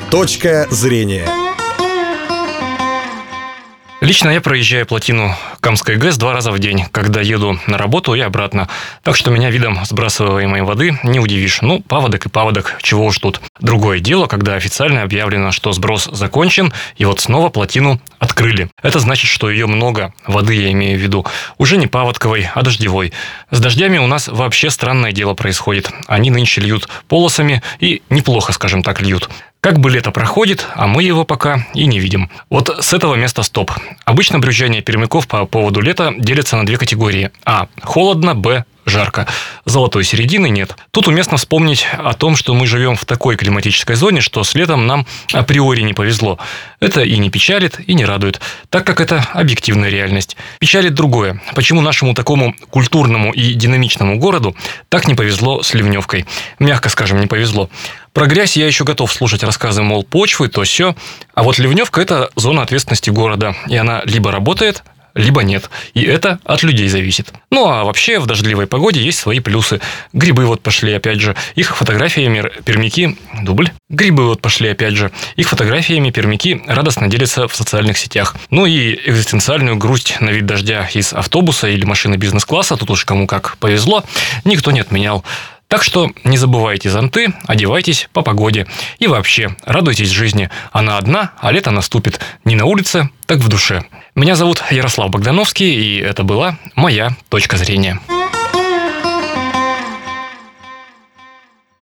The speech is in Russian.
Точка зрения. Лично я проезжаю плотину Камской ГЭС 2 раза в день, когда еду на работу и обратно. Так что меня видом сбрасываемой воды не удивишь. Паводок и паводок, чего уж тут. Другое дело, когда официально объявлено, что сброс закончен, и вот снова плотину открыли. Это значит, что ее много, воды я имею в виду, уже не паводковой, а дождевой. С дождями у нас вообще странное дело происходит. Они нынче льют полосами и неплохо, скажем так, льют. Как бы лето проходит, а мы его пока и не видим. Вот с этого места стоп. Обычно брюзжание пермяков по поводу лета делится на 2 категории. А. Холодно. Б. Жарко. Золотой середины нет. Тут уместно вспомнить о том, что мы живем в такой климатической зоне, что с летом нам априори не повезло. Это и не печалит, и не радует, так как это объективная реальность. Печалит другое. Почему нашему такому культурному и динамичному городу так не повезло с ливневкой? Мягко скажем, не повезло. Про грязь я еще готов слушать рассказы, мол, почвы, то сё. А вот ливневка – это зона ответственности города. И она либо работает, либо нет. И это от людей зависит. А вообще в дождливой погоде есть свои плюсы. Грибы вот пошли опять же. Их фотографиями пермяки... Дубль. Грибы вот пошли опять же. Их фотографиями пермяки радостно делятся в социальных сетях. И экзистенциальную грусть на вид дождя из автобуса или машины бизнес-класса, тут уж кому как повезло, никто не отменял. Так что не забывайте зонты, одевайтесь по погоде. И вообще, радуйтесь жизни. Она одна, а лето наступит. Не на улице, так в душе. Меня зовут Ярослав Богдановский, и это была моя точка зрения.